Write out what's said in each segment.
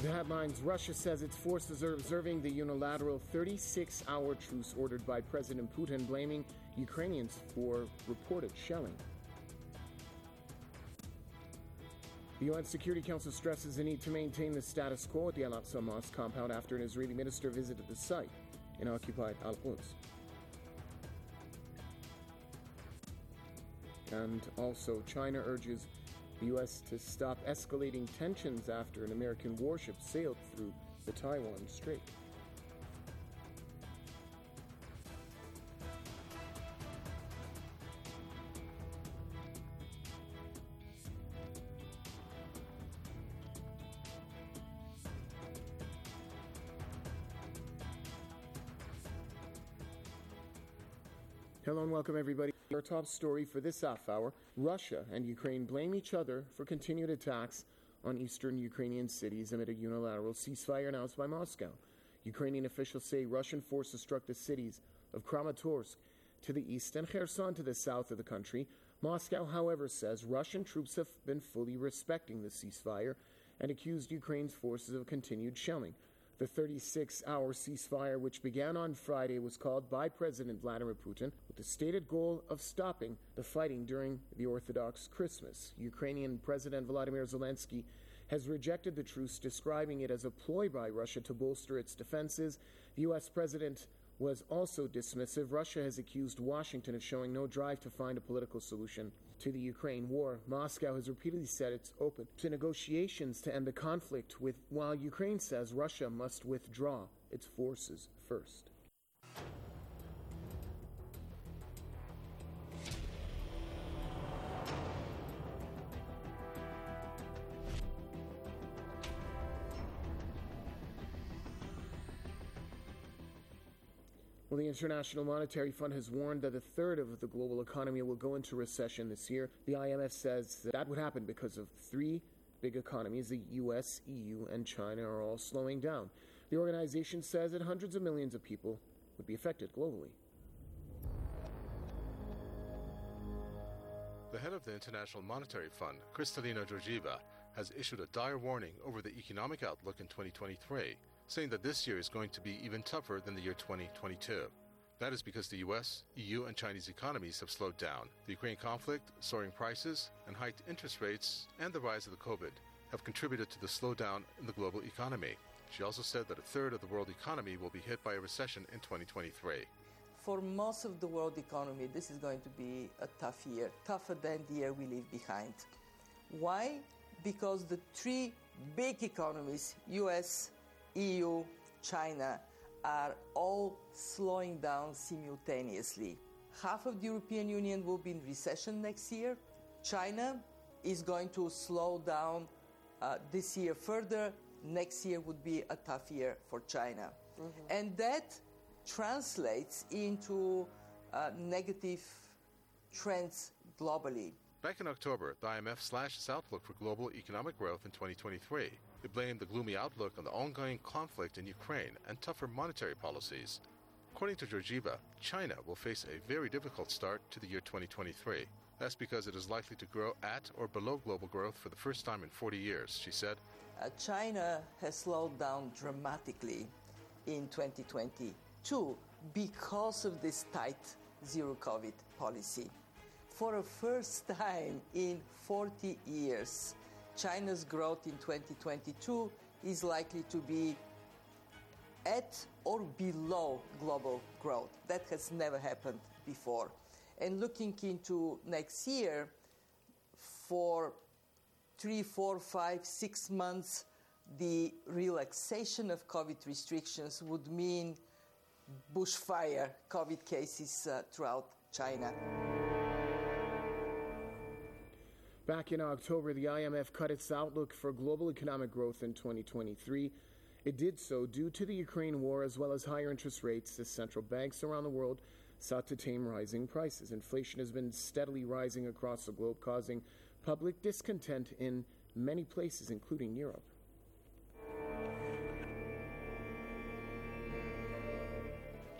The headlines: Russia says its forces are observing the unilateral 36-hour truce ordered by President Putin, blaming Ukrainians for reported shelling. The UN Security Council stresses the need to maintain the status quo at the Al-Aqsa Mosque compound after an Israeli minister visited the site in occupied Al-Quds. And also, China urges the U.S. to stop escalating tensions after an American warship sailed through the Taiwan Strait. Hello and welcome, everybody. Our top story for this half hour: Russia and Ukraine blame each other for continued attacks on eastern Ukrainian cities amid a unilateral ceasefire announced by Moscow. Ukrainian officials say Russian forces struck the cities of Kramatorsk to the east and Kherson to the south of the country. Moscow, however, says Russian troops have been fully respecting the ceasefire and accused Ukraine's forces of continued shelling. The 36-hour ceasefire, which began on Friday, was called by President Vladimir Putin with the stated goal of stopping the fighting during the Orthodox Christmas. Ukrainian President Volodymyr Zelensky has rejected the truce, describing it as a ploy by Russia to bolster its defenses. The U.S. president was also dismissive. Russia has accused Washington of showing no drive to find a political solution to the Ukraine war. Moscow has repeatedly said it's open to negotiations to end the conflict, while Ukraine says Russia must withdraw its forces first. Well, the International Monetary Fund has warned that a third of the global economy will go into recession this year. The IMF says that would happen because of three big economies, the US, EU, and China, are all slowing down. The organization says that hundreds of millions of people would be affected globally. The head of the International Monetary Fund, Kristalina Georgieva, has issued a dire warning over the economic outlook in 2023, saying that this year is going to be even tougher than the year 2022. That is because the US, EU, and Chinese economies have slowed down. The Ukraine conflict, soaring prices, and hiked interest rates, and the rise of the COVID have contributed to the slowdown in the global economy. She also said that a third of the world economy will be hit by a recession in 2023. For most of the world economy, this is going to be a tough year, tougher than the year we leave behind. Why? Because the three big economies, US, EU, China, are all slowing down simultaneously. Half of the European Union will be in recession next year. China is going to slow down this year further. Next year would be a tough year for China. Mm-hmm. And that translates into negative trends globally. Back in October, the IMF slashed its outlook for global economic growth in 2023. It blamed the gloomy outlook on the ongoing conflict in Ukraine and tougher monetary policies. According to Georgieva, China will face a very difficult start to the year 2023. That's because it is likely to grow at or below global growth for the first time in 40 years, she said. China has slowed down dramatically in 2022 because of this tight zero-COVID policy. For the first time in 40 years, China's growth in 2022 is likely to be at or below global growth. That has never happened before. And looking into next year, for 3, 4, 5, 6 months, the relaxation of COVID restrictions would mean bushfire COVID cases throughout China. Back in October, the IMF cut its outlook for global economic growth in 2023. It did so due to the Ukraine war as well as higher interest rates as central banks around the world sought to tame rising prices. Inflation has been steadily rising across the globe, causing public discontent in many places, including Europe.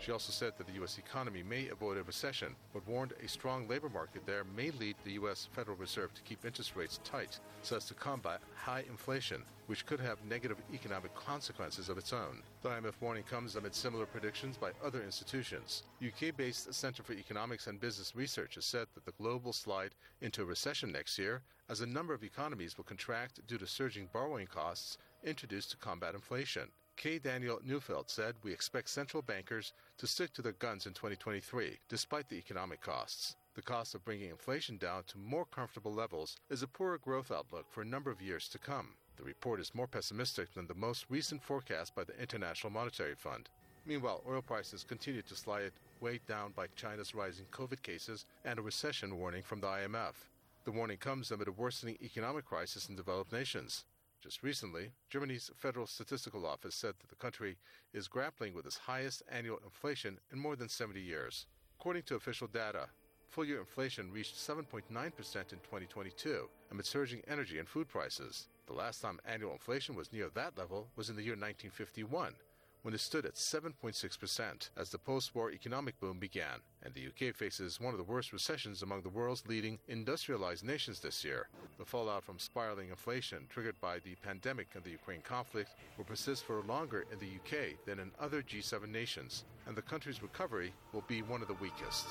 She also said that the U.S. economy may avoid a recession, but warned a strong labor market there may lead the U.S. Federal Reserve to keep interest rates tight so as to combat high inflation, which could have negative economic consequences of its own. The IMF warning comes amid similar predictions by other institutions. UK-based Centre for Economics and Business Research has said that the globe will slide into a recession next year as a number of economies will contract due to surging borrowing costs introduced to combat inflation. K. Daniel Neufeld said, "We expect central bankers to stick to their guns in 2023, despite the economic costs. The cost of bringing inflation down to more comfortable levels is a poorer growth outlook for a number of years to come." The report is more pessimistic than the most recent forecast by the International Monetary Fund. Meanwhile, oil prices continue to slide, weighed down by China's rising COVID cases and a recession warning from the IMF. The warning comes amid a worsening economic crisis in developed nations. Just recently, Germany's Federal Statistical Office said that the country is grappling with its highest annual inflation in more than 70 years. According to official data, full-year inflation reached 7.9% in 2022 amid surging energy and food prices. The last time annual inflation was near that level was in the year 1951, when it stood at 7.6% as the post-war economic boom began, and the UK faces one of the worst recessions among the world's leading industrialized nations this year. The fallout from spiraling inflation triggered by the pandemic and the Ukraine conflict will persist for longer in the UK than in other G7 nations, and the country's recovery will be one of the weakest.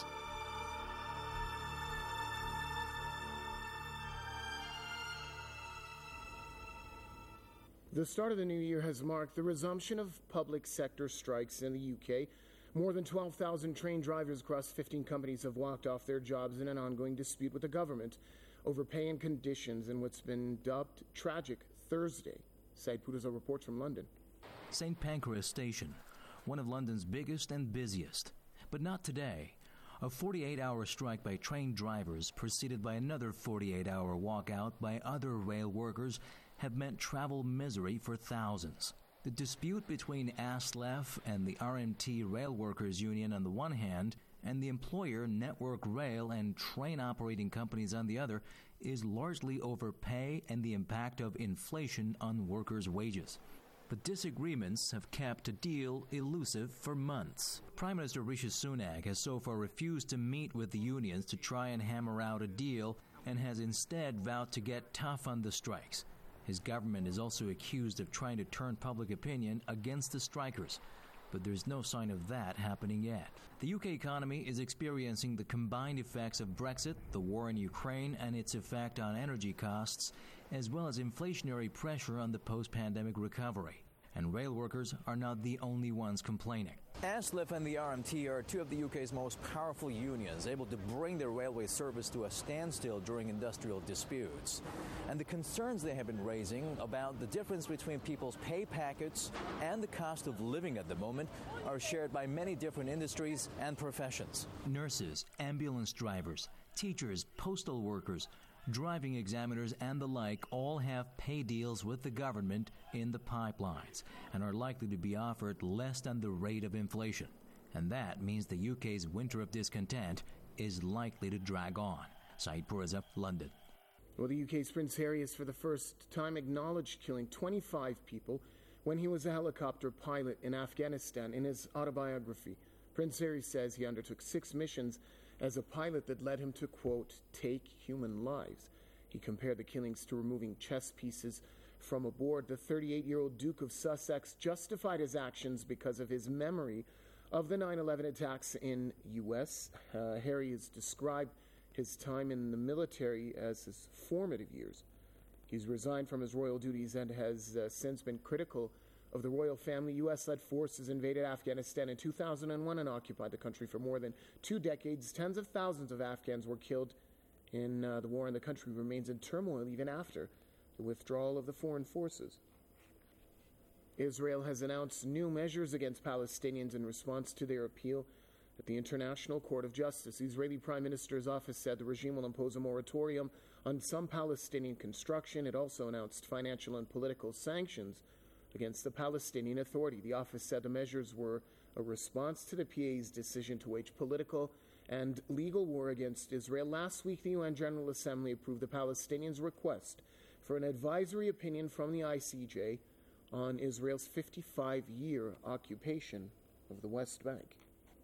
The start of the new year has marked the resumption of public sector strikes in the UK. More than 12,000 train drivers across 15 companies have walked off their jobs in an ongoing dispute with the government over pay and conditions in what's been dubbed Tragic Thursday. Said Pudaza reports from London. St. Pancras Station, one of London's biggest and busiest. But not today. A 48-hour strike by train drivers, preceded by another 48-hour walkout by other rail workers, have meant travel misery for thousands. The dispute between ASLEF and the RMT Rail Workers Union on the one hand, and the employer Network Rail and train operating companies on the other, is largely over pay and the impact of inflation on workers' wages. The disagreements have kept a deal elusive for months. Prime Minister Rishi Sunak has so far refused to meet with the unions to try and hammer out a deal and has instead vowed to get tough on the strikes. His government is also accused of trying to turn public opinion against the strikers, but there's no sign of that happening yet. The UK economy is experiencing the combined effects of Brexit, the war in Ukraine, and its effect on energy costs, as well as inflationary pressure on the post-pandemic recovery. And rail workers are not the only ones complaining. ASLEF and the RMT are two of the UK's most powerful unions, able to bring their railway service to a standstill during industrial disputes. And the concerns they have been raising about the difference between people's pay packets and the cost of living at the moment are shared by many different industries and professions. Nurses, ambulance drivers, teachers, postal workers, driving examiners and the like all have pay deals with the government in the pipelines and are likely to be offered less than the rate of inflation. And that means the UK's winter of discontent is likely to drag on. Said Pudaza, London. Well, the UK's Prince Harry has for the first time acknowledged killing 25 people when he was a helicopter pilot in Afghanistan in his autobiography. Prince Harry says he undertook 6 missions as a pilot that led him to, quote, take human lives. He compared the killings to removing chess pieces from a board. The 38-year-old Duke of Sussex justified his actions because of his memory of the 9/11 attacks in U.S. Harry has described his time in the military as his formative years. He's resigned from his royal duties and has since been critical of the royal family. U.S.-led forces invaded Afghanistan in 2001 and occupied the country for more than 2 decades. Tens of thousands of Afghans were killed in the war, and the country remains in turmoil even after the withdrawal of the foreign forces. Israel has announced new measures against Palestinians in response to their appeal at the International Court of Justice. The Israeli Prime Minister's office said the regime will impose a moratorium on some Palestinian construction. It also announced financial and political sanctions against the Palestinian Authority. The office said the measures were a response to the PA's decision to wage political and legal war against Israel. Last week, the UN General Assembly approved the Palestinians' request for an advisory opinion from the ICJ on Israel's 55-year occupation of the West Bank.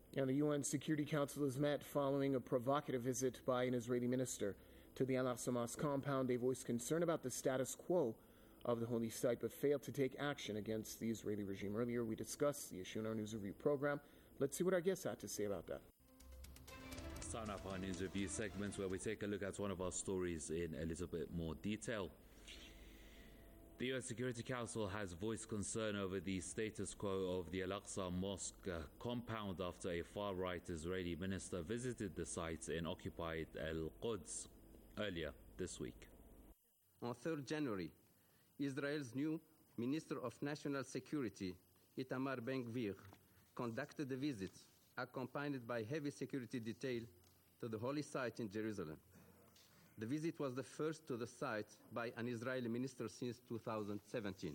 And the UN Security Council has met following a provocative visit by an Israeli minister to the Al-Aqsa Mosque compound. They voiced concern about the status quo of the holy site, but failed to take action against the Israeli regime. Earlier, we discussed the issue in our News Review program. Let's see what our guests had to say about that. Start up our News Review segment where we take a look at one of our stories in a little bit more detail. The UN Security Council has voiced concern over the status quo of the Al-Aqsa Mosque compound after a far-right Israeli minister visited the site in occupied Al-Quds earlier this week. On 3rd January, Israel's new Minister of National Security, Itamar Ben-Gvir, conducted a visit accompanied by heavy security detail to the holy site in Jerusalem. The visit was the first to the site by an Israeli minister since 2017.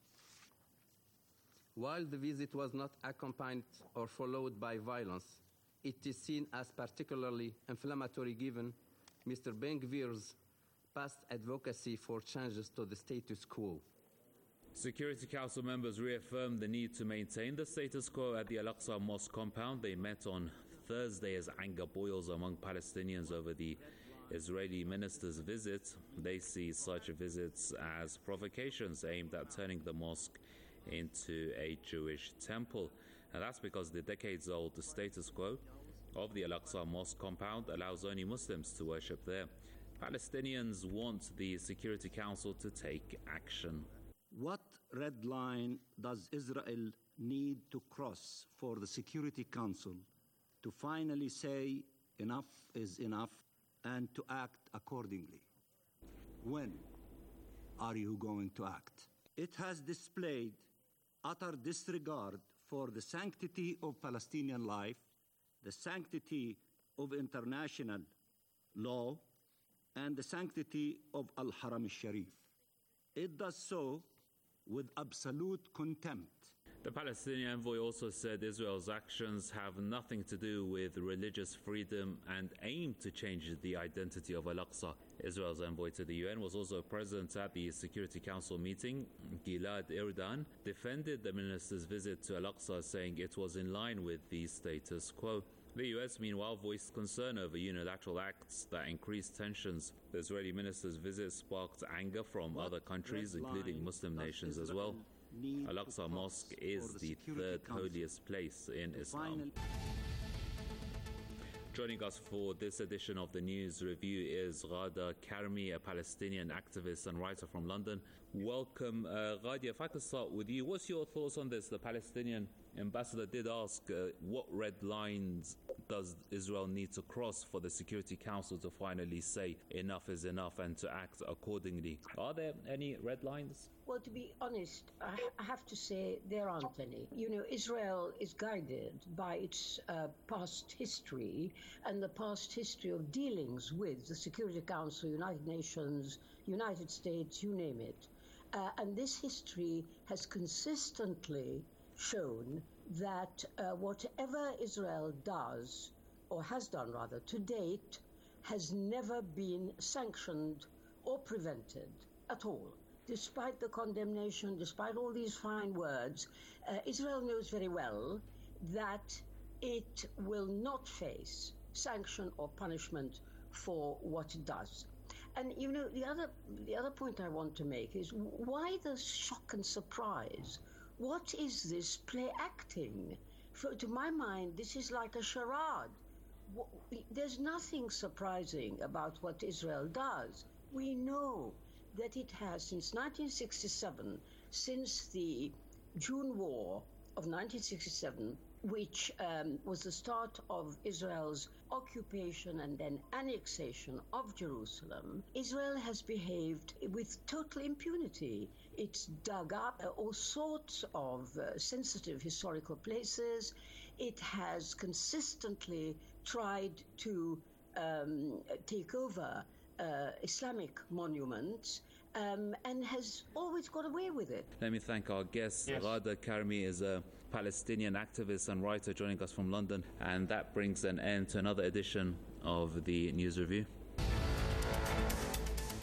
While the visit was not accompanied or followed by violence, it is seen as particularly inflammatory given Mr. Ben-Gvir's past advocacy for changes to the status quo. Security Council members reaffirmed the need to maintain the status quo at the Al-Aqsa Mosque compound. They met on Thursday as anger boils among Palestinians over the Israeli minister's visit. They see such visits as provocations aimed at turning the mosque into a Jewish temple. And that's because the decades-old status quo of the Al-Aqsa Mosque compound allows only Muslims to worship there. Palestinians want the Security Council to take action. What red line does Israel need to cross for the Security Council to finally say enough is enough and to act accordingly? When are you going to act? It has displayed utter disregard for the sanctity of Palestinian life, the sanctity of international law, and the sanctity of Al-Haram al-Sharif. It does so with absolute contempt. The Palestinian envoy also said Israel's actions have nothing to do with religious freedom and aim to change the identity of Al-Aqsa. Israel's envoy to the UN was also present at the Security Council meeting. Gilad Erdan defended the minister's visit to Al-Aqsa, saying it was in line with the status quo. The US, meanwhile, voiced concern over unilateral acts that increased tensions. The Israeli minister's visit sparked anger from other countries, including Muslim nations as well. Al-Aqsa Mosque is the third holiest place in Islam. Joining us for this edition of the News Review is Ghada Karmi, a Palestinian activist and writer from London. Welcome, Ghada. If I could start with you, what's your thoughts on this? The Palestinian ambassador did ask, what red lines does Israel need to cross for the Security Council to finally say enough is enough and to act accordingly? Are there any red lines? Well, to be honest, I have to say there aren't any. You know, Israel is guided by its past history and the past history of dealings with the Security Council, United Nations, United States, you name it. And this history has consistently shown that whatever Israel does, or has done rather, to date, has never been sanctioned or prevented at all. Despite the condemnation, despite all these fine words, Israel knows very well that it will not face sanction or punishment for what it does. And, you know, the other point I want to make is why the shock and surprise? What is this play acting? To my mind, this is like a charade. There's nothing surprising about what Israel does. We know that it has, since 1967, since the June War of 1967, which was the start of Israel's occupation and then annexation of Jerusalem, Israel has behaved with total impunity. It's dug up all sorts of sensitive historical places. It has consistently tried to take over Islamic monuments, and has always got away with it. Let me thank our guest. Yes. Ghada Karmi is a Palestinian activist and writer joining us from London, and that brings an end to another edition of the News Review.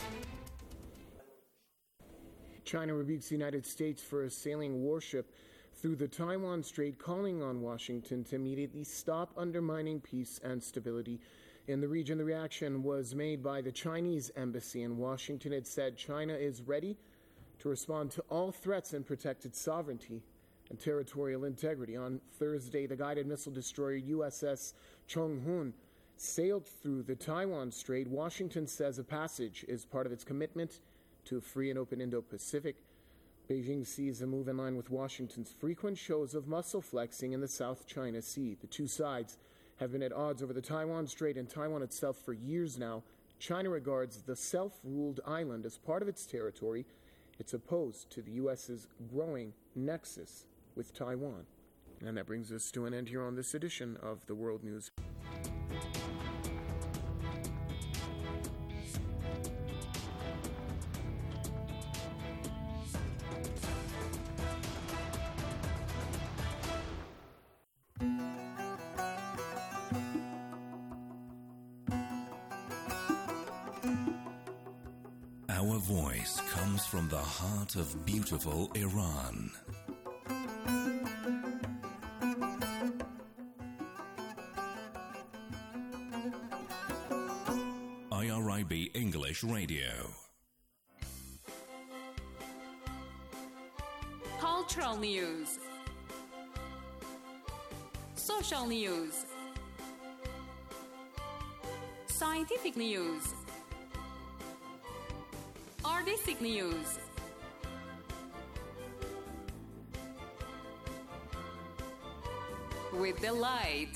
China rebukes the United States for sailing warship through the Taiwan Strait, calling on Washington to immediately stop undermining peace and stability in the region. The reaction was made by the Chinese embassy in Washington. It said China is ready to respond to all threats and protect its sovereignty and territorial integrity. On Thursday, the guided missile destroyer USS Chonghun sailed through the Taiwan Strait. Washington says a passage is part of its commitment to a free and open Indo-Pacific. Beijing sees a move in line with Washington's frequent shows of muscle flexing in the South China Sea. The two sides have been at odds over the Taiwan Strait and Taiwan itself for years now. China regards the self-ruled island as part of its territory. It's opposed to the U.S.'s growing nexus with Taiwan. And that brings us to an end here on this edition of the World News. Our voice comes from the heart of beautiful Iran. IRIB English Radio. Cultural news. Social news. Scientific news. Artistic news. With delight.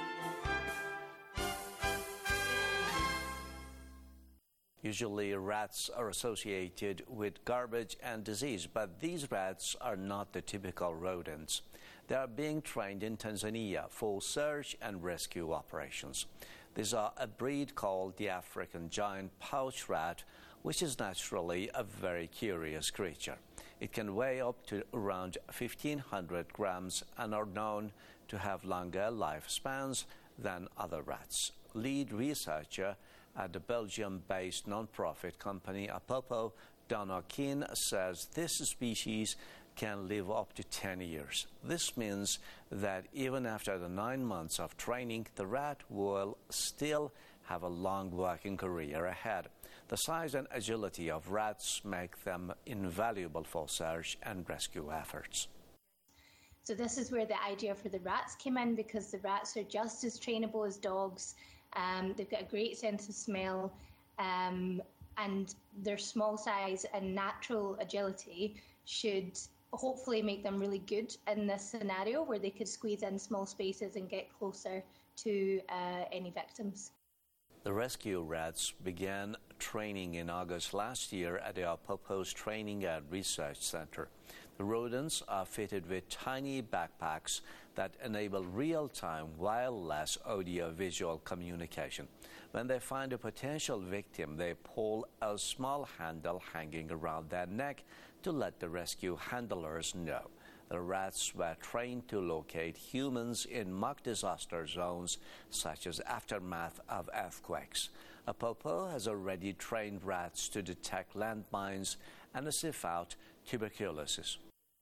Usually rats are associated with garbage and disease, but these rats are not the typical rodents. They are being trained in Tanzania for search and rescue operations. These are a breed called the African giant pouch rat, which is naturally a very curious creature. It can weigh up to around 1,500 grams and are known to have longer lifespans than other rats. Lead researcher at the Belgium-based non-profit company Apopo, Donna Keane, says this species can live up to 10 years. This means that even after the 9 months of training, the rat will still have a long working career ahead. The size and agility of rats make them invaluable for search and rescue efforts. So this is where the idea for the rats came in, because the rats are just as trainable as dogs. They've got a great sense of smell, and their small size and natural agility should hopefully make them really good in this scenario where they could squeeze in small spaces and get closer to any victims. The rescue rats began training in August last year at the Apopo's Training and Research Center. The rodents are fitted with tiny backpacks that enable real-time wireless audio-visual communication. When they find a potential victim, they pull a small handle hanging around their neck to let the rescue handlers know. The rats were trained to locate humans in mock disaster zones, such as aftermath of earthquakes. Apopo has already trained rats to detect landmines and sniff out tuberculosis.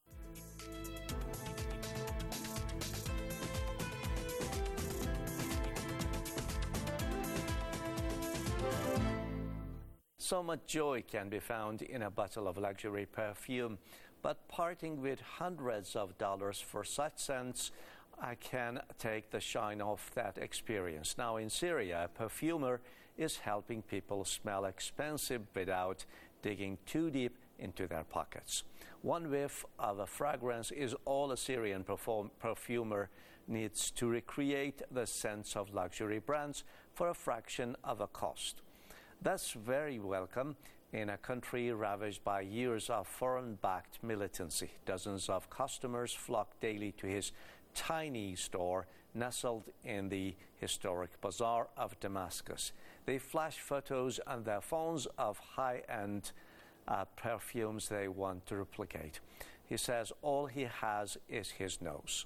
So much joy can be found in a bottle of luxury perfume, but parting with hundreds of dollars for such scents, I can take the shine off that experience. Now in Syria, a perfumer is helping people smell expensive without digging too deep into their pockets. One whiff of a fragrance is all a Syrian perfumer needs to recreate the scents of luxury brands for a fraction of a cost. That's very welcome in a country ravaged by years of foreign-backed militancy. Dozens of customers flock daily to his tiny store nestled in the historic bazaar of Damascus. They flash photos on their phones of high-end perfumes they want to replicate. He says all he has is his nose.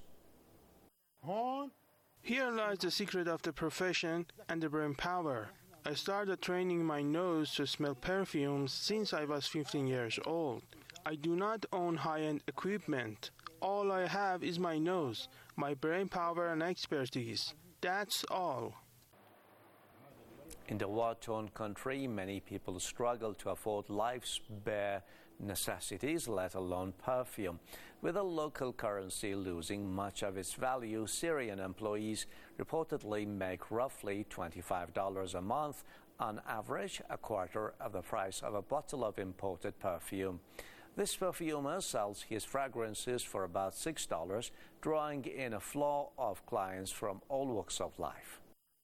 Here lies the secret of the profession and the brain power. I started training my nose to smell perfumes since I was 15 years old. I do not own high-end equipment. All I have is my nose, my brain power and expertise. That's all. In the war-torn country, many people struggle to afford life's bare necessities, let alone perfume. With the local currency losing much of its value, Syrian employees reportedly make roughly $25 a month, on average a quarter of the price of a bottle of imported perfume. This perfumer sells his fragrances for about $6, drawing in a flow of clients from all walks of life.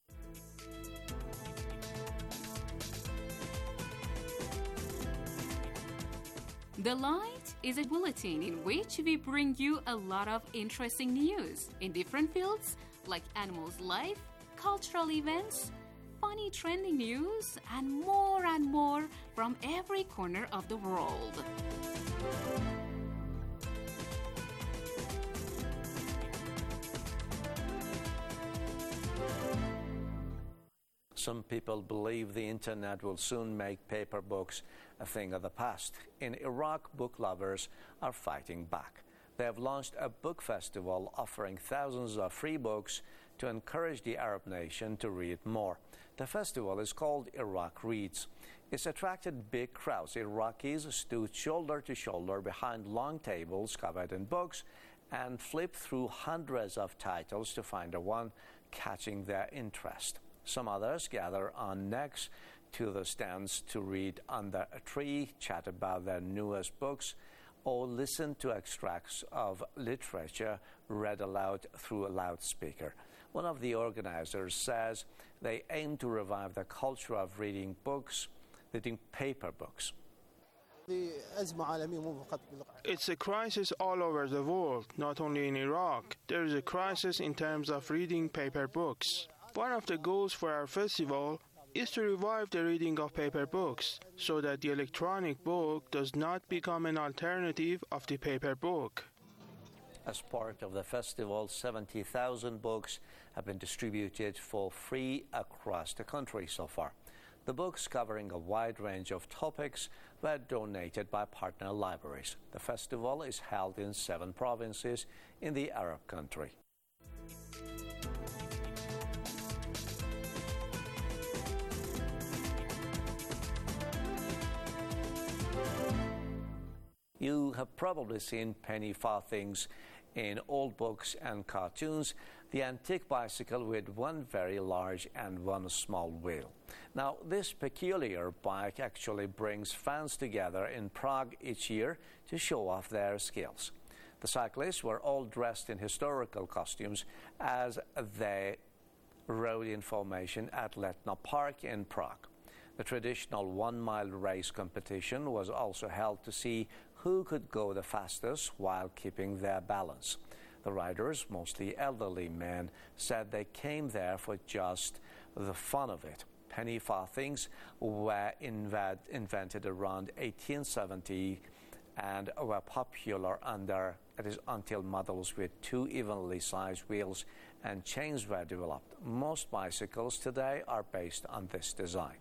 The Light is a bulletin in which we bring you a lot of interesting news in different fields like animals' life, cultural events, funny trending news, and more from every corner of the world. Some people believe the internet will soon make paper books a thing of the past. In Iraq, book lovers are fighting back. They have launched a book festival offering thousands of free books to encourage the Arab nation to read more. The festival is called Iraq Reads. It's attracted big crowds. Iraqis stood shoulder to shoulder behind long tables covered in books and flipped through hundreds of titles to find the one catching their interest. Some others gather on next to the stands to read under a tree, chat about their newest books, or listen to extracts of literature read aloud through a loudspeaker. One of the organizers says they aim to revive the culture of reading paper books. It's a crisis all over the world, not only in Iraq. There is a crisis in terms of reading paper books. One of the goals for our festival is to revive the reading of paper books so that the electronic book does not become an alternative of the paper book. As part of the festival, 70,000 books have been distributed for free across the country so far. The books, covering a wide range of topics, were donated by partner libraries. The festival is held in 7 provinces in the Arab country. You have probably seen penny farthings in old books and cartoons, the antique bicycle with one very large and one small wheel. Now, this peculiar bike actually brings fans together in Prague each year to show off their skills. The cyclists were all dressed in historical costumes as they rode in formation at Letna Park in Prague. The traditional 1-mile race competition was also held to see who could go the fastest while keeping their balance. The riders, mostly elderly men, said they came there for just the fun of it. Penny farthings were invented around 1870 and were popular until models with 2 evenly sized wheels and chains were developed. Most bicycles today are based on this design.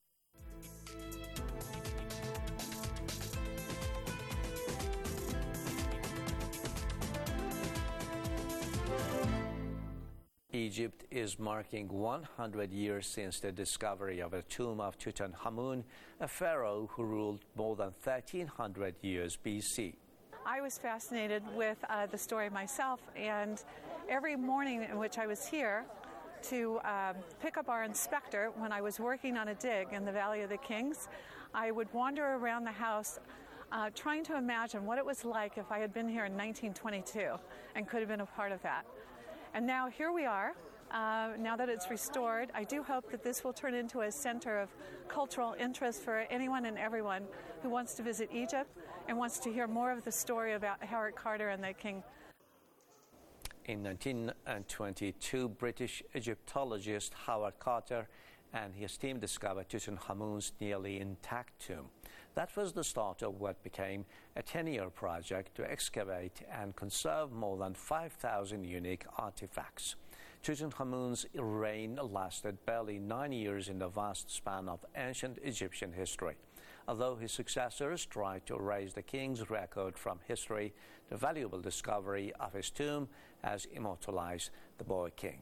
Egypt is marking 100 years since the discovery of the tomb of Tutankhamun, a pharaoh who ruled more than 1300 years BC. I was fascinated with the story myself, and every morning in which I was here to pick up our inspector when I was working on a dig in the Valley of the Kings, I would wander around the house trying to imagine what it was like if I had been here in 1922 and could have been a part of that. And now here we are. Now that it's restored, I do hope that this will turn into a center of cultural interest for anyone and everyone who wants to visit Egypt and wants to hear more of the story about Howard Carter and the king. In 1922, British Egyptologist Howard Carter and his team discovered Tutankhamun's nearly intact tomb. That was the start of what became a 10-year project to excavate and conserve more than 5,000 unique artifacts. Tutankhamun's reign lasted barely 9 years in the vast span of ancient Egyptian history. Although his successors tried to erase the king's record from history, the valuable discovery of his tomb has immortalized the boy king.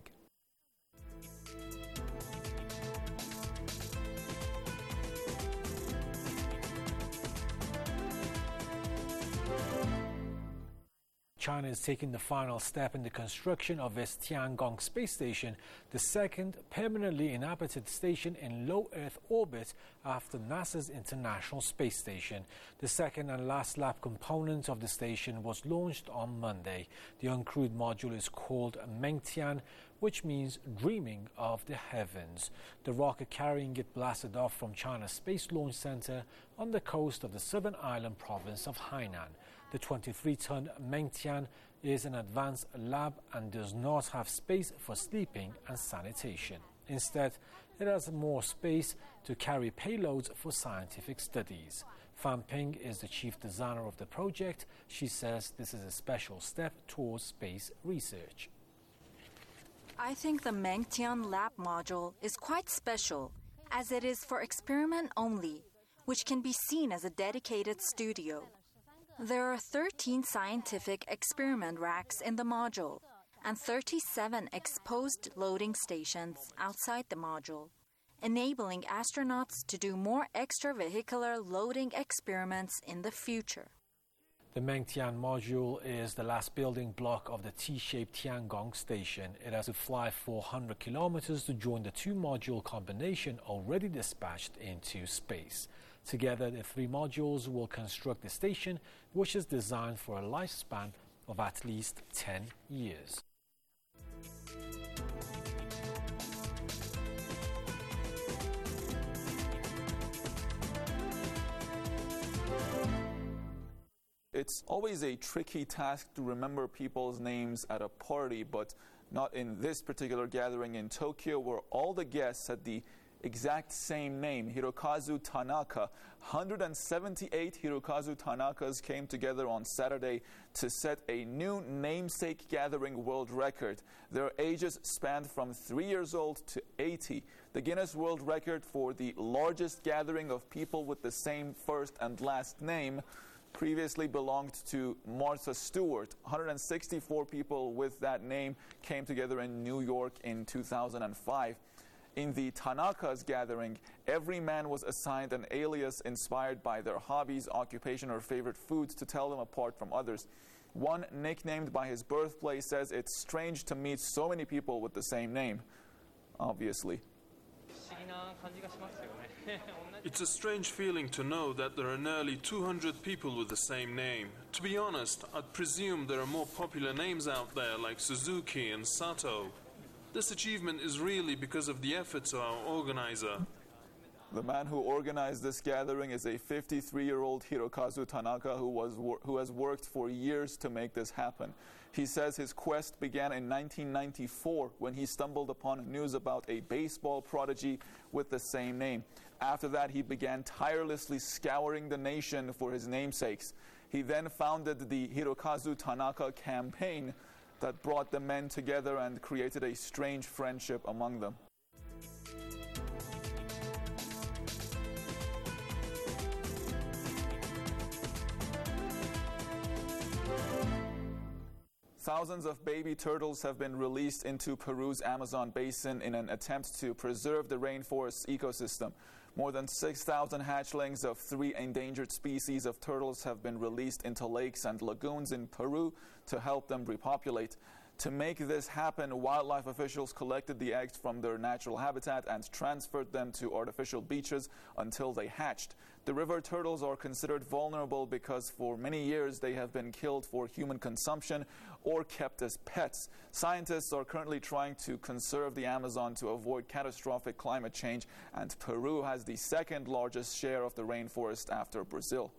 China is taking the final step in the construction of its Tiangong space station, the second permanently inhabited station in low Earth orbit after NASA's International Space Station. The second and last lab component of the station was launched on Monday. The uncrewed module is called Mengtian, which means dreaming of the heavens. The rocket carrying it blasted off from China's Space Launch Center on the coast of the southern island province of Hainan. The 23-ton Mengtian is an advanced lab and does not have space for sleeping and sanitation. Instead, it has more space to carry payloads for scientific studies. Fan Ping is the chief designer of the project. She says this is a special step towards space research. I think the Mengtian lab module is quite special, as it is for experiment only, which can be seen as a dedicated studio. There are 13 scientific experiment racks in the module and 37 exposed loading stations outside the module, enabling astronauts to do more extravehicular loading experiments in the future. The Mengtian module is the last building block of the T-shaped Tiangong station. It has to fly 400 kilometers to join the two-module combination already dispatched into space. Together, the three modules will construct the station, which is designed for a lifespan of at least 10 years. It's always a tricky task to remember people's names at a party, but not in this particular gathering in Tokyo, where all the guests had the exact same name, Hirokazu Tanaka. 178 Hirokazu Tanakas came together on Saturday to set a new namesake gathering world record. Their ages spanned from 3 years old to 80. The Guinness World Record for the largest gathering of people with the same first and last name previously belonged to Martha Stewart. 164 people with that name came together in New York in 2005. In the Tanaka's gathering, every man was assigned an alias inspired by their hobbies, occupation, or favorite foods to tell them apart from others. One, nicknamed by his birthplace, says it's strange to meet so many people with the same name. Obviously. It's a strange feeling to know that there are nearly 200 people with the same name. To be honest, I'd presume there are more popular names out there like Suzuki and Sato. This achievement is really because of the efforts of our organizer. The man who organized this gathering is a 53-year-old Hirokazu Tanaka who has worked for years to make this happen. He says his quest began in 1994 when he stumbled upon news about a baseball prodigy with the same name. After that, he began tirelessly scouring the nation for his namesakes. He then founded the Hirokazu Tanaka campaign that brought the men together and created a strange friendship among them. Thousands of baby turtles have been released into Peru's Amazon basin in an attempt to preserve the rainforest's ecosystem. More than 6,000 hatchlings of 3 endangered species of turtles have been released into lakes and lagoons in Peru to help them repopulate. To make this happen, wildlife officials collected the eggs from their natural habitat and transferred them to artificial beaches until they hatched. The river turtles are considered vulnerable because for many years they have been killed for human consumption or kept as pets. Scientists are currently trying to conserve the Amazon to avoid catastrophic climate change, and Peru has the second largest share of the rainforest after Brazil.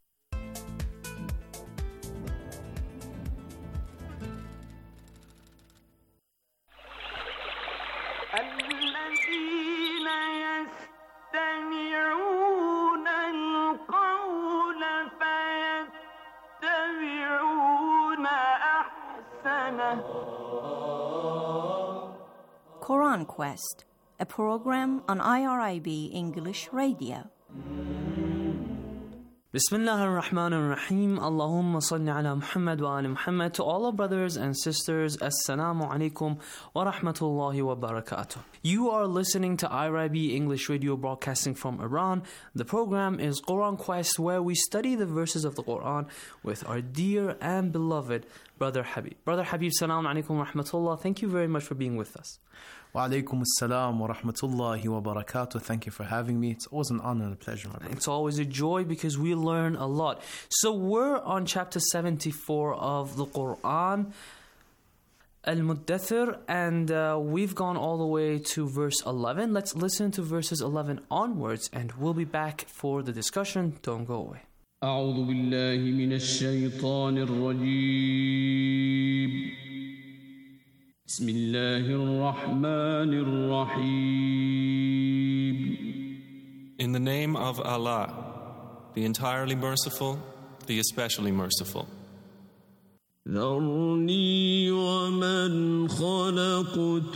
Quran Quest, a program on IRIB English Radio. Bismillah ar-Rahman ar-Rahim. Allahumma salli ala Muhammad wa ala Muhammad. To all our brothers and sisters, Assalamu alaikum wa rahmatullahi wa barakatuh. You are listening to IRIB English Radio broadcasting from Iran. The program is Quran Quest, where we study the verses of the Quran with our dear and beloved Brother Habib. Brother Habib, Assalamu alaikum wa rahmatullah. Thank you very much for being with us. Wa alaikum assalam wa rahmatullahi wa barakatuh. Thank you for having me. It's always an honor and a pleasure, my brother. It's always a joy because we learn a lot. So we're on chapter 74 of the Quran, Al-Muddathir, and we've gone all the way to verse 11. Let's listen to verses 11 onwards, and we'll be back for the discussion. Don't go away. أعوذ بالله من الشيطان الرجيم بسم الله الرحمن الرحيم In the name of Allah, the entirely merciful, the especially merciful. ذرني ومن خلقت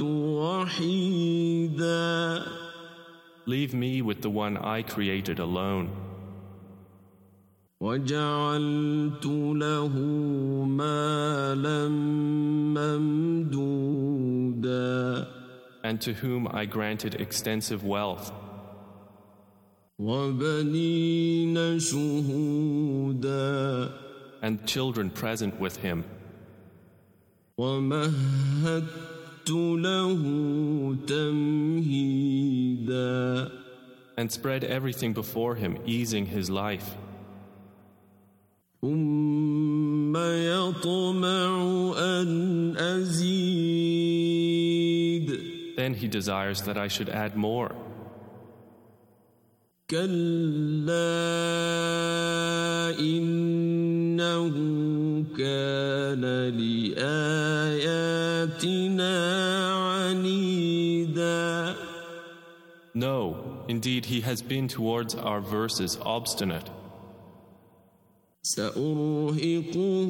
وحيدا Leave me with the one I created alone. وجعلت له مالا ممدودا And to whom I granted extensive wealth. وبنين شهودا And children present with him. ومهدت له تمهيدا And spread everything before him, easing his life. ثم يطمع أن أزيد Then he desires that I should add more. كلا إنه كان لآياتنا عنيدا No, indeed he has been towards our verses obstinate. سأرهقه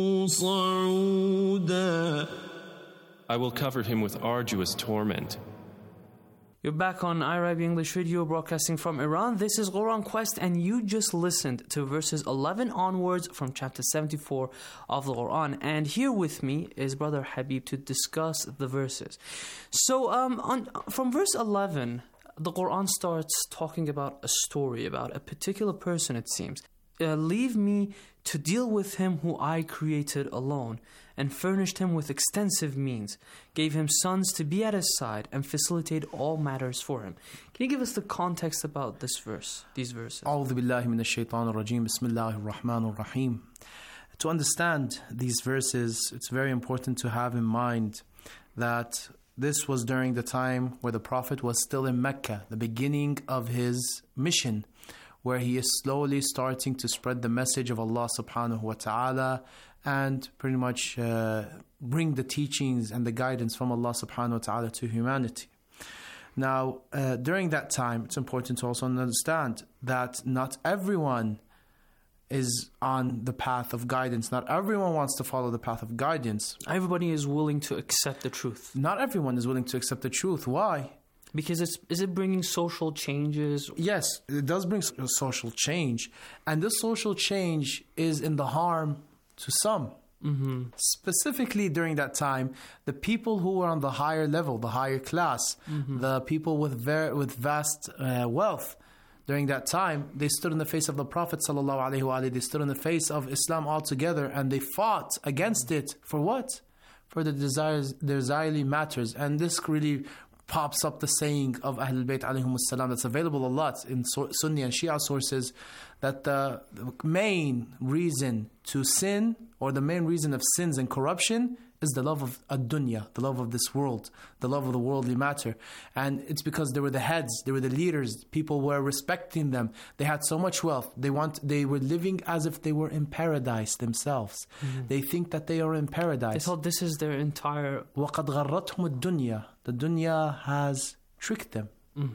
صعودا I will cover him with arduous torment. You're back on IRIB English Radio broadcasting from Iran. This is Quran Quest, and you just listened to verses 11 onwards from chapter 74 of the Quran. And here with me is Brother Habib to discuss the verses. So from verse 11, the Quran starts talking about a story, about a particular person, it seems. Leave me to deal with him who I created alone, and furnished him with extensive means, gave him sons to be at his side, and facilitate all matters for him. Can you give us the context about this verse, these verses? A'udhu billahi minash shaitanir rajim. Bismillahir rahmanir rahim. To understand these verses, it's very important to have in mind that this was during the time where the Prophet was still in Mecca, the beginning of his mission, where he is slowly starting to spread the message of Allah subhanahu wa ta'ala and pretty much bring the teachings and the guidance from Allah subhanahu wa ta'ala to humanity. Now, during that time, it's important to also understand that not everyone is on the path of guidance. Not everyone wants to follow the path of guidance. Everybody is willing to accept the truth. Not everyone is willing to accept the truth. Why? Because is it bringing social changes? Yes, it does bring social change. And this social change is in the harm to some. Mm-hmm. Specifically during that time, the people who were on the higher level, the higher class, the people with vast wealth, during that time, they stood in the face of the Prophet ﷺ. They stood in the face of Islam altogether, and they fought against it. For what? For the desirely matters. And this really pops up the saying of Ahlul Bayt alayhimus salam that's available a lot in Sunni and Shia sources, that the main reason to sin, or the main reason of sins and corruption, is the love of ad-dunya, the love of this world, the love of the worldly matter. And it's because they were the heads, they were the leaders, people were respecting them, they had so much wealth, they were living as if they were in paradise themselves. They think that they are in paradise. They thought this is their entire... وَقَدْ غَرَّتْهُمُ الدُّنْيَا. The dunya has tricked them.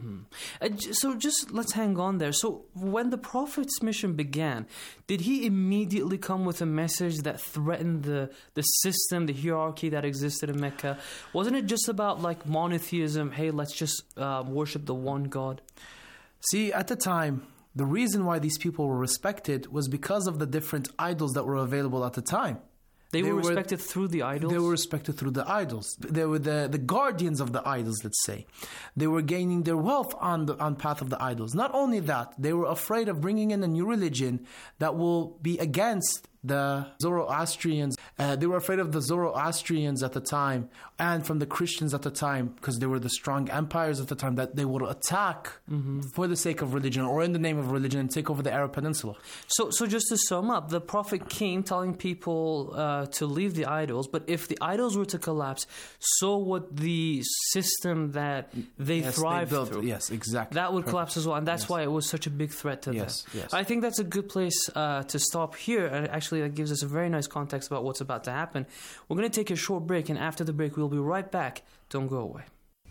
So just let's hang on there. So when the Prophet's mission began, did he immediately come with a message that threatened the system, the hierarchy that existed in Mecca? Wasn't it just about like monotheism? Hey, let's just worship the one God. See, at the time, The reason why these people were respected was because of the different idols that were available at the time. They were respected through the idols? They were respected through the idols. They were the guardians of the idols, let's say. They were gaining their wealth on path of the idols. Not only that, they were afraid of bringing in a new religion that will be against the Zoroastrians. They were afraid of the Zoroastrians at the time and from the Christians at the time, because they were the strong empires at the time, that they would attack for the sake of religion or in the name of religion and take over the Arab Peninsula. So just to sum up, the Prophet came telling people to leave the idols, but if the idols were to collapse, so would the system that they thrived through. Yes, exactly. That would collapse as well, and that's why it was such a big threat to them. Yes. I think that's a good place to stop here, and actually that gives us a very nice context about what's about to happen. We're going to take a short break, and after the break we'll be right back. Don't go away.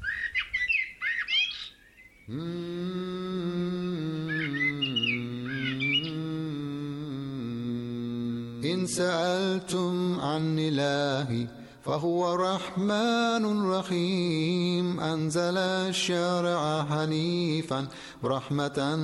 إن سألتم عن إلهي فهو رحمن رحيم أنزل الشرع حنيفا رحمة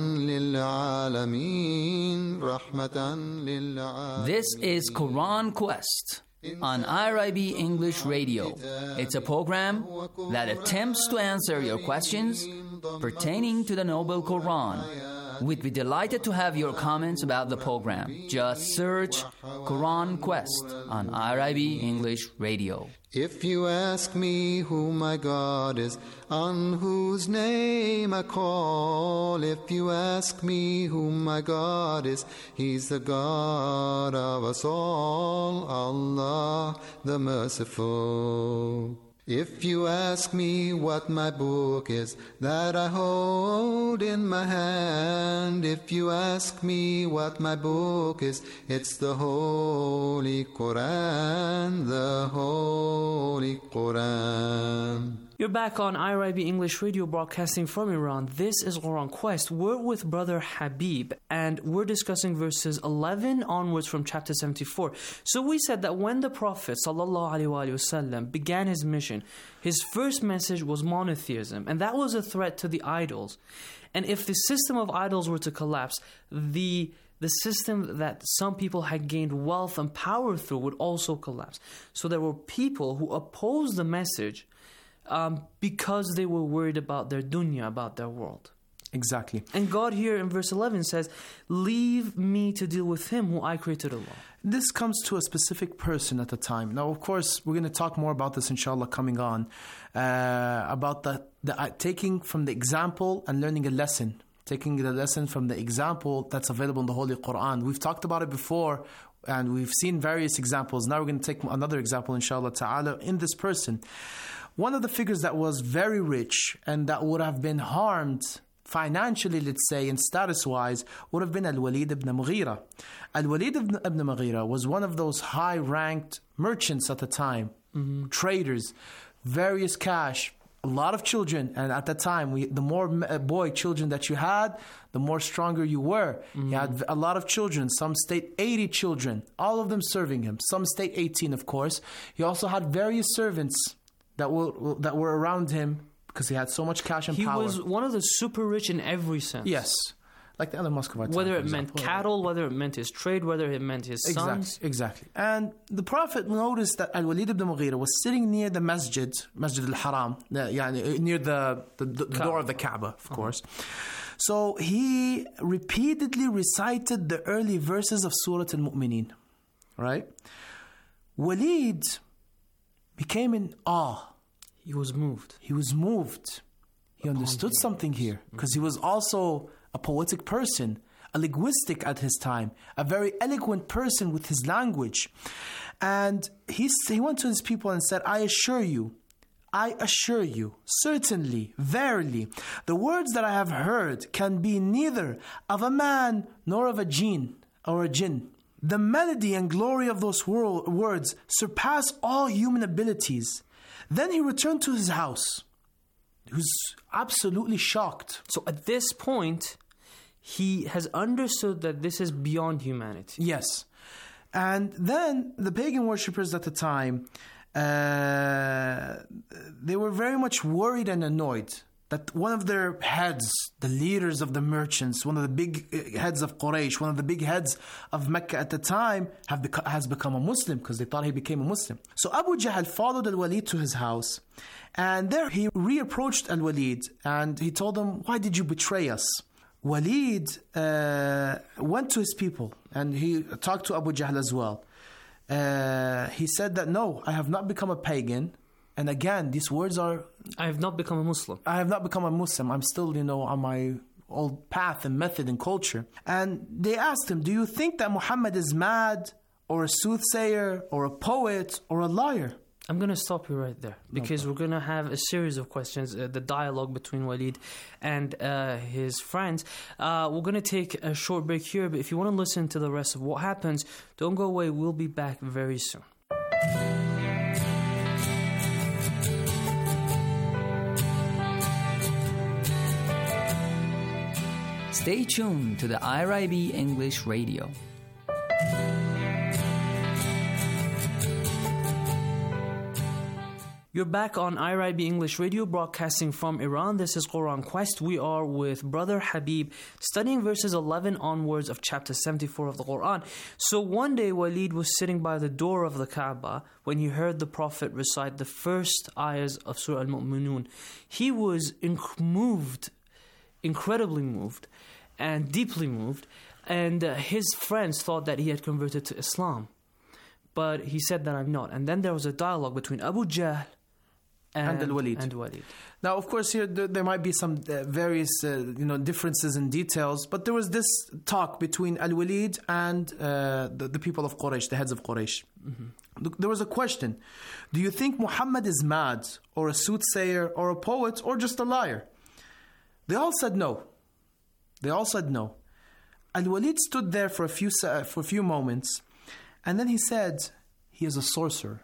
للعالمين رحمة للعالمين. This is Quran Quest on IRIB English Radio. It's a program that attempts to answer your questions pertaining to the Noble Quran. We'd be delighted to have your comments about the program. Just search Quran Quest on IRIB English Radio. If you ask me who my God is, on whose name I call, if you ask me who my God is, He's the God of us all, Allah the Merciful. If you ask me what my book is that I hold in my hand, if you ask me what my book is, it's the Holy Quran, the Holy Quran. You're back on IRIB English Radio, broadcasting from Iran. This is Quran Quest. We're with Brother Habib, and we're discussing verses 11 onwards from chapter 74. So we said that when the Prophet ﷺ began his mission, his first message was monotheism, and that was a threat to the idols. And if the system of idols were to collapse, the system that some people had gained wealth and power through would also collapse. So there were people who opposed the message because they were worried about their dunya, about their world. Exactly. And God here in verse 11 says, leave me to deal with him who I created alone. This comes to a specific person at the time. Now, of course, we're going to talk more about this, inshallah, coming on, about the taking from the example and learning a lesson. Taking the lesson from the example that's available in the Holy Quran. We've talked about it before, and we've seen various examples. Now we're going to take another example, inshallah ta'ala, in this person. One of the figures that was very rich and that would have been harmed financially, let's say, and status-wise, would have been Al-Walid ibn Mughira. Al-Walid ibn Mughira was one of those high-ranked merchants at the time, traders, various cash, a lot of children. And at the time, the more boy children that you had, the more stronger you were. He had a lot of children. Some state 80 children, all of them serving him. Some state 18, of course. He also had various servants that were around him because he had so much cash and power. He was one of the super rich in every sense. Yes. Like the other Muscovite. Whether it meant cattle, whether it meant his trade, whether it meant his sons. Exactly. And the Prophet noticed that Al-Walid ibn Mughira was sitting near the Masjid al-Haram, near the door of the Kaaba, of course. So he repeatedly recited the early verses of Surah Al-Mu'mineen. Right? Walid became in awe. He was moved. He understood something here, because he was also a poetic person, a linguistic at his time, a very eloquent person with his language. And he went to his people and said, I assure you, certainly, verily, the words that I have heard can be neither of a man nor of a jinn or a jinn. The melody and glory of those words surpass all human abilities. Then he returned to his house. He was absolutely shocked. So at this point, he has understood that this is beyond humanity. Yes. And then the pagan worshippers at the time, they were very much worried and annoyed that one of their heads, the leaders of the merchants, one of the big heads of Quraysh, one of the big heads of Mecca at the time, has become a Muslim, because they thought he became a Muslim. So Abu Jahl followed Al-Walid to his house, and there he reapproached Al-Walid, and he told him, why did you betray us? Walid went to his people, and he talked to Abu Jahl as well. He said that, no, I have not become a pagan. And again, these words are... I have not become a Muslim. I have not become a Muslim. I'm still, on my old path and method and culture. And they asked him, do you think that Muhammad is mad, or a soothsayer, or a poet, or a liar? I'm going to stop you right there, because we're going to have a series of questions, the dialogue between Walid and his friends. We're going to take a short break here, but if you want to listen to the rest of what happens, don't go away. We'll be back very soon. Stay tuned to the IRIB English Radio. You're back on IRIB English Radio, broadcasting from Iran. This is Quran Quest. We are with Brother Habib, studying verses 11 onwards of chapter 74 of the Quran. So one day, Walid was sitting by the door of the Kaaba when he heard the Prophet recite the first ayahs of Surah Al-Mu'minun. He was incredibly moved, and deeply moved, and his friends thought that he had converted to Islam, but he said that I'm not. And then there was a dialogue between Abu Jahl and Al-Walid. Now, of course, here there might be some various differences in details, but there was this talk between Al-Walid and the people of Quraysh, the heads of Quraysh. Mm-hmm. There was a question: do you think Muhammad is mad, or a soothsayer, or a poet, or just a liar? They all said no. Al-Walid stood there for a few moments, and then he said, he is a sorcerer.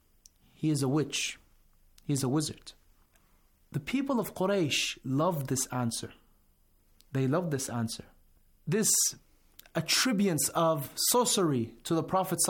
He is a witch. He is a wizard. The people of Quraysh loved this answer. They loved this answer. This attribuance of sorcery to the Prophet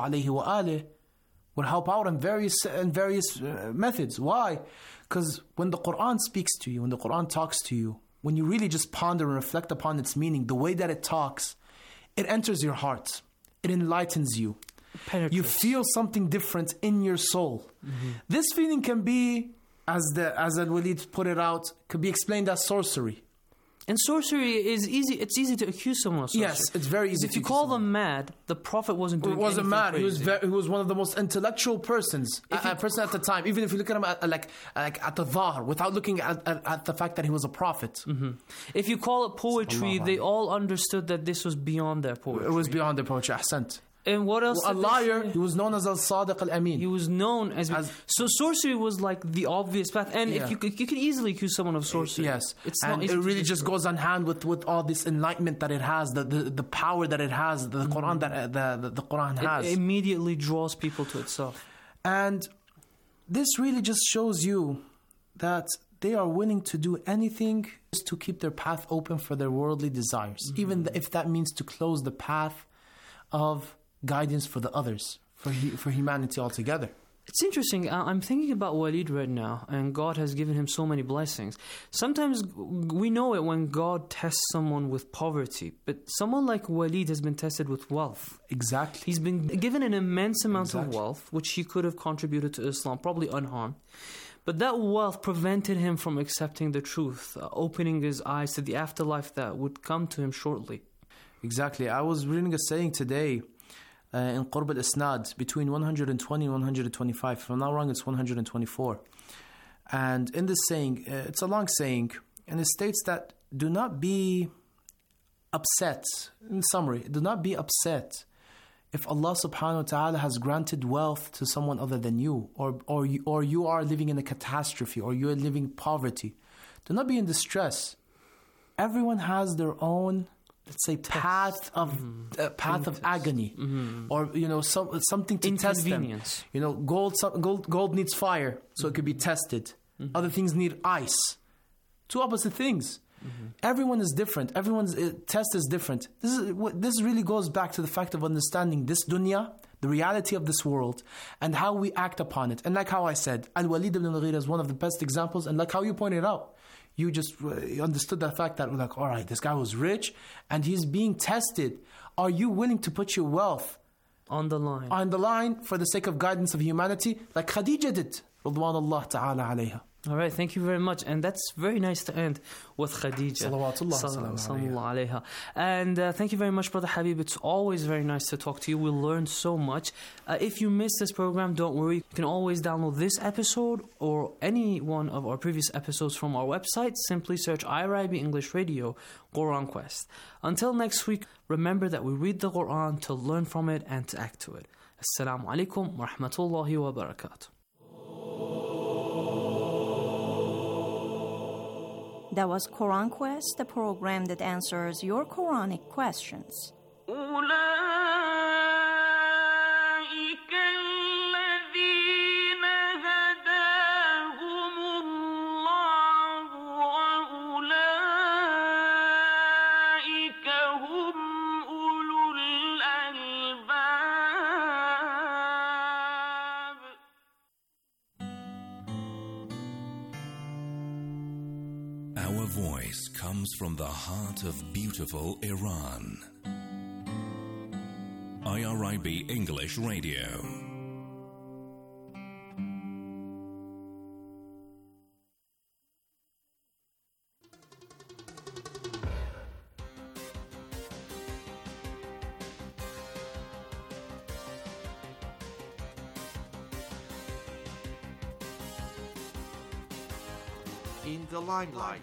ﷺ would help out in various methods. Why? Because when the Quran speaks to you, when the Quran talks to you, when you really just ponder and reflect upon its meaning, the way that it talks, it enters your heart. It enlightens you. You feel something different in your soul. Mm-hmm. This feeling can be, as Al-Walid put it out, could be explained as sorcery. And sorcery is easy. It's easy to accuse someone of sorcery. Yes, it's very easy. If you call them mad, the Prophet wasn't doing anything wasn't mad. crazy. He was one of the most intellectual persons at the time. Even if you look at him at the Dhahir, without looking at the fact that he was a prophet. Mm-hmm. If you call it poetry, they all understood that this was beyond their poetry. It was beyond their poetry. Ahsant. And what else? A liar. He was known as Al-Sadiq Al-Amin. He was known as so sorcery was like the obvious path. And if you could easily accuse someone of sorcery. Yes, and it really just goes on hand with all this enlightenment that it has, the power that it has, the Quran that the Quran has. It immediately draws people to itself. And this really just shows you that they are willing to do anything just to keep their path open for their worldly desires, even if that means to close the path of guidance for the others, for humanity altogether. It's interesting. I'm thinking about Walid right now, and God has given him so many blessings. Sometimes we know it when God tests someone with poverty, but someone like Walid has been tested with wealth. Exactly. He's been given an immense amount of wealth, which he could have contributed to Islam, probably unharmed. But that wealth prevented him from accepting the truth, opening his eyes to the afterlife that would come to him shortly. Exactly. I was reading a saying today in Qurb al-Isnad, between 120 and 125. If I'm not wrong, it's 124. And in this saying, it's a long saying, and it states that do not be upset. In summary, do not be upset if Allah subhanahu wa ta'ala has granted wealth to someone other than you, or you are living in a catastrophe, or you are living in poverty. Do not be in distress. Everyone has their own, let's say, path of agony, or something to test them. Gold needs fire, so it could be tested. Other things need ice. Two opposite things. Everyone is different. Everyone's test is different. This really goes back to the fact of understanding this dunya the reality of this world, and how we act upon it. And like how I said, Al-Walid ibn al-Mughira is one of the best examples, and like how you pointed out, you just understood the fact that, like, all right, this guy was rich, and he's being tested. Are you willing to put your wealth on the line? On the line for the sake of guidance of humanity, like Khadija did, Ridwanullah ta'ala alayha. All right, thank you very much. And that's very nice to end with Khadija. Salawatullah alayha. And thank you very much, Brother Habib. It's always very nice to talk to you. We learned so much. If you missed this program, don't worry. You can always download this episode or any one of our previous episodes from our website. Simply search IRIB English Radio, Quran Quest. Until next week, remember that we read the Quran to learn from it and to act to it. Assalamu alaikum wa rahmatullahi wa barakatuh. That was Quran Quest, the program that answers your Quranic questions. Our voice comes from the heart of beautiful Iran. IRIB English Radio. In the limelight.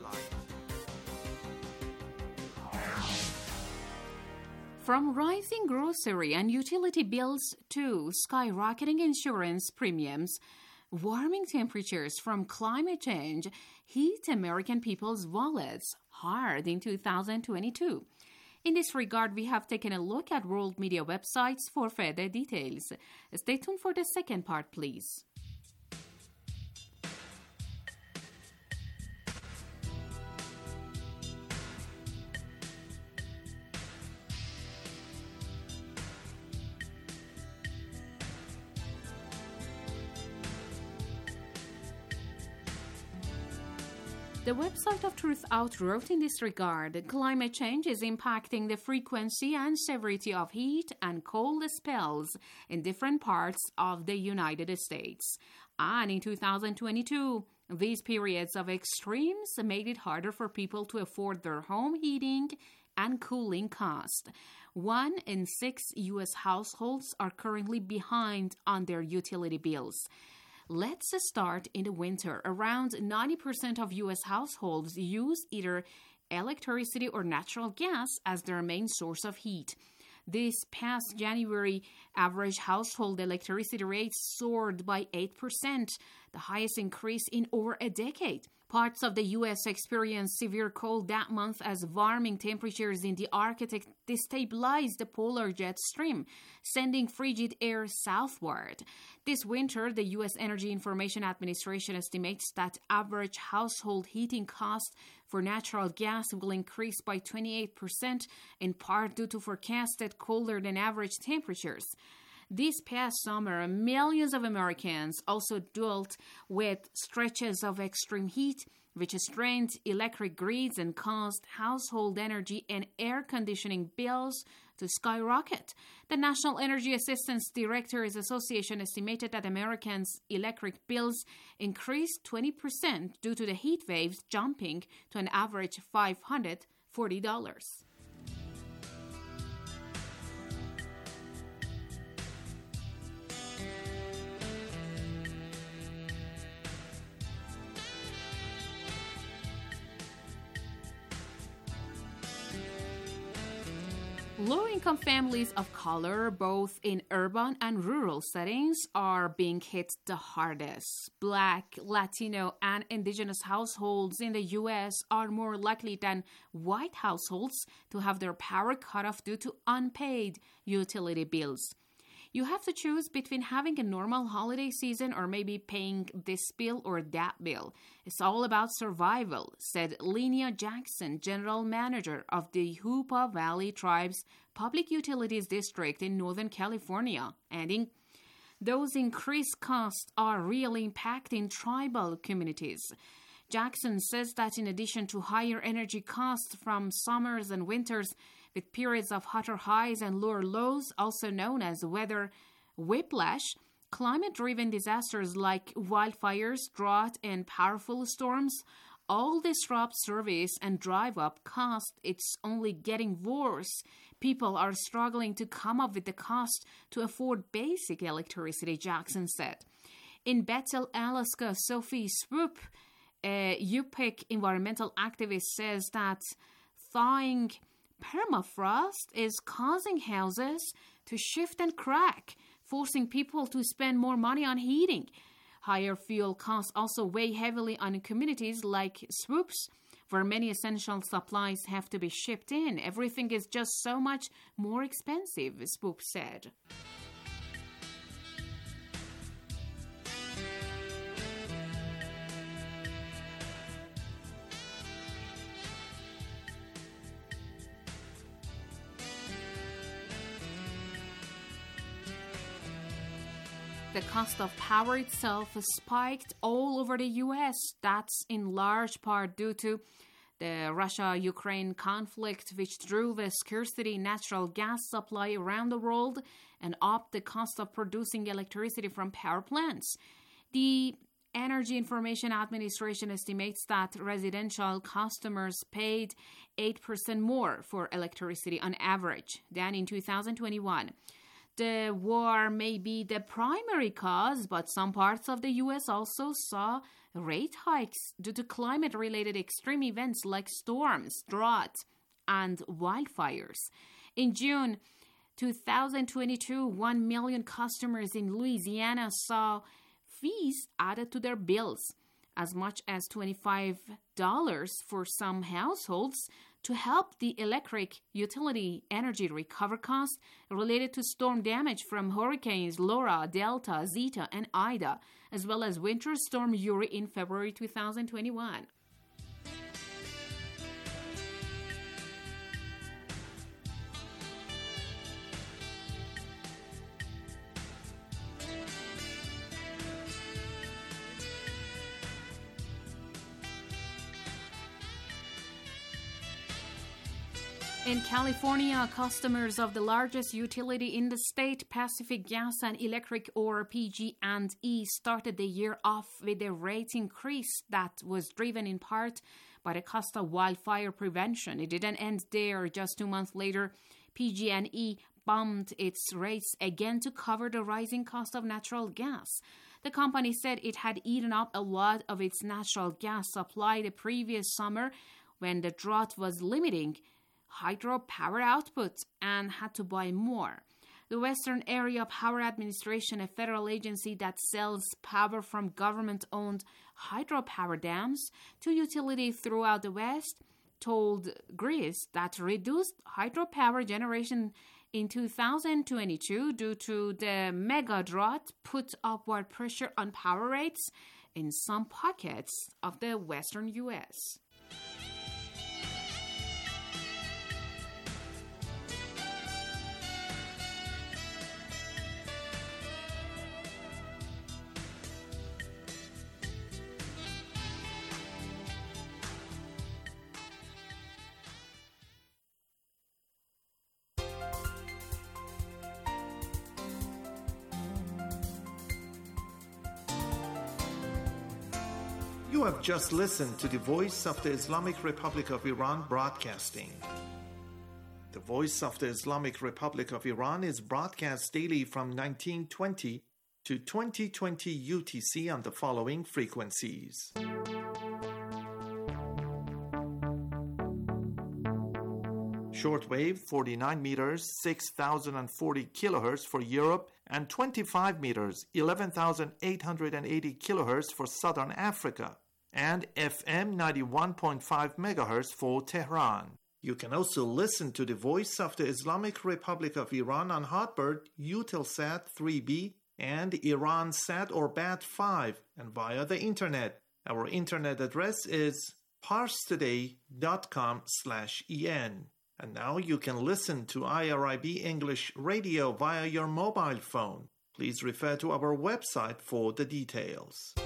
From rising grocery and utility bills to skyrocketing insurance premiums, warming temperatures from climate change hit American people's wallets hard in 2022. In this regard, we have taken a look at world media websites for further details. Stay tuned for the second part, please. The website of Truth Out wrote in this regard, climate change is impacting the frequency and severity of heat and cold spells in different parts of the United States. And in 2022, these periods of extremes made it harder for people to afford their home heating and cooling costs. 1 in 6 U.S. households are currently behind on their utility bills. Let's start in the winter. Around 90% of U.S. households use either electricity or natural gas as their main source of heat. This past January, average household electricity rates soared by 8%, the highest increase in over a decade. Parts of the U.S. experienced severe cold that month as warming temperatures in the Arctic destabilized the polar jet stream, sending frigid air southward. This winter, the U.S. Energy Information Administration estimates that average household heating costs for natural gas will increase by 28%, in part due to forecasted colder than average temperatures. This past summer, millions of Americans also dealt with stretches of extreme heat, which strained electric grids and caused household energy and air conditioning bills to skyrocket. The National Energy Assistance Directors Association estimated that Americans' electric bills increased 20% due to the heat waves jumping to an average $540. Low-income families of color, both in urban and rural settings, are being hit the hardest. Black, Latino, and indigenous households in the U.S. are more likely than white households to have their power cut off due to unpaid utility bills. You have to choose between having a normal holiday season or maybe paying this bill or that bill. It's all about survival, said Linnea Jackson, General Manager of the Hoopa Valley Tribes Public Utilities District in Northern California, adding, those increased costs are really impacting tribal communities. Jackson says that in addition to higher energy costs from summers and winters, with periods of hotter highs and lower lows, also known as weather whiplash, climate-driven disasters like wildfires, drought, and powerful storms all disrupt service and drive up cost. It's only getting worse. People are struggling to come up with the cost to afford basic electricity, Jackson said. In Bethel, Alaska, Sophie Swoop, a Yupik environmental activist, says that thawing permafrost is causing houses to shift and crack, forcing people to spend more money on heating. Higher fuel costs also weigh heavily on communities like Swoops, where many essential supplies have to be shipped in. Everything is just so much more expensive, Swoop said. The cost of power itself spiked all over the U.S. That's in large part due to the Russia-Ukraine conflict, which drove a scarcity in natural gas supply around the world and upped the cost of producing electricity from power plants. The Energy Information Administration estimates that residential customers paid 8% more for electricity on average than in 2021. The war may be the primary cause, but some parts of the U.S. also saw rate hikes due to climate-related extreme events like storms, drought, and wildfires. In June 2022, 1 million customers in Louisiana saw fees added to their bills, as much as $25 for some households, to help the electric utility energy recover costs related to storm damage from hurricanes Laura, Delta, Zeta, and Ida, as well as Winter Storm Uri in February 2021. In California, customers of the largest utility in the state, Pacific Gas and Electric, or PG&E, started the year off with a rate increase that was driven in part by the cost of wildfire prevention. It didn't end there. Just 2 months later, PG&E bumped its rates again to cover the rising cost of natural gas. The company said it had eaten up a lot of its natural gas supply the previous summer when the drought was limiting hydropower output and had to buy more. The Western Area Power Administration, a federal agency that sells power from government-owned hydropower dams to utilities throughout the West, told Greece that reduced hydropower generation in 2022 due to the mega drought put upward pressure on power rates in some pockets of the western U.S. You have just listened to the Voice of the Islamic Republic of Iran broadcasting. The Voice of the Islamic Republic of Iran is broadcast daily from 1920 to 2020 UTC on the following frequencies. Shortwave 49 meters, 6,040 kilohertz for Europe, and 25 meters, 11,880 kilohertz for Southern Africa, and FM 91.5 megahertz for Tehran. You can also listen to the Voice of the Islamic Republic of Iran on Hotbird, Eutelsat 3B, and Iransat or BAT5, and via the internet. Our internet address is parstoday.com/en. And now you can listen to IRIB English Radio via your mobile phone. Please refer to our website for the details.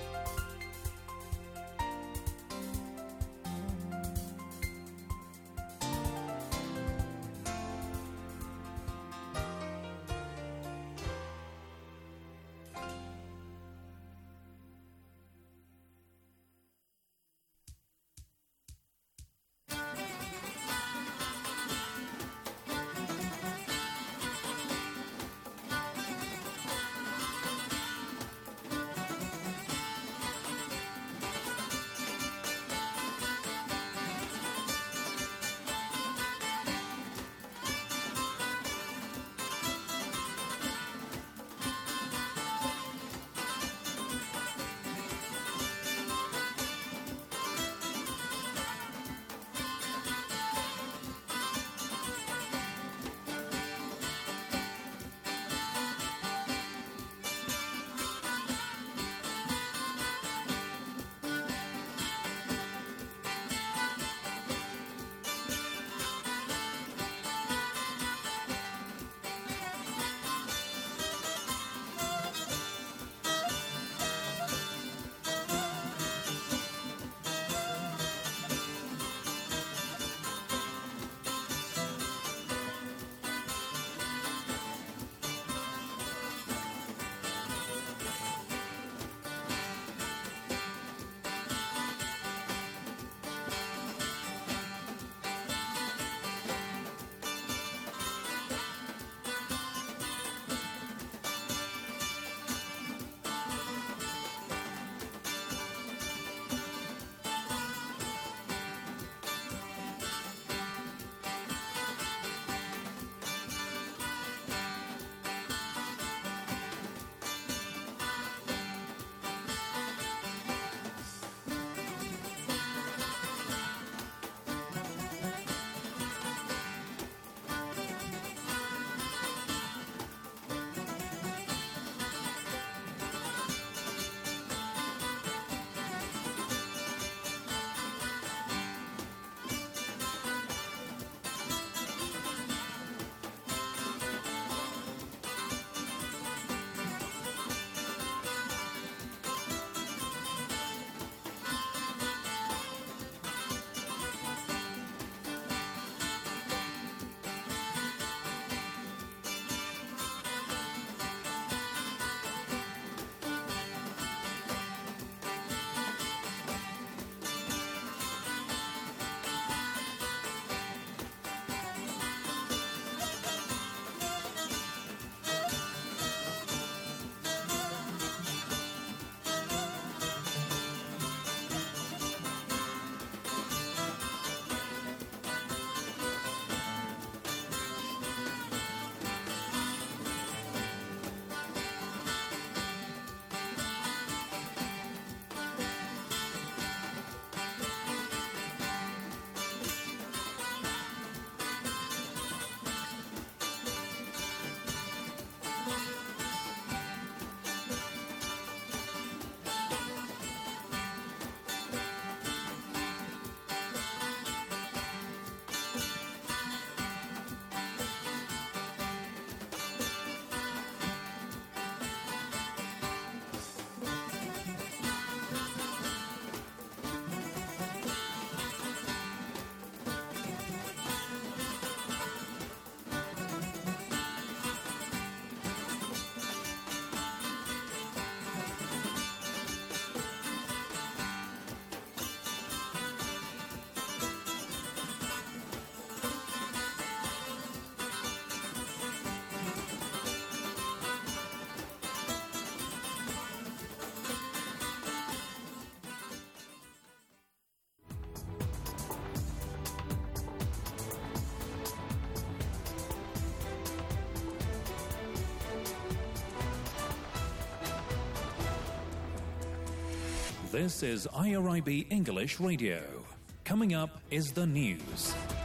This is IRIB English Radio. Coming up is the news.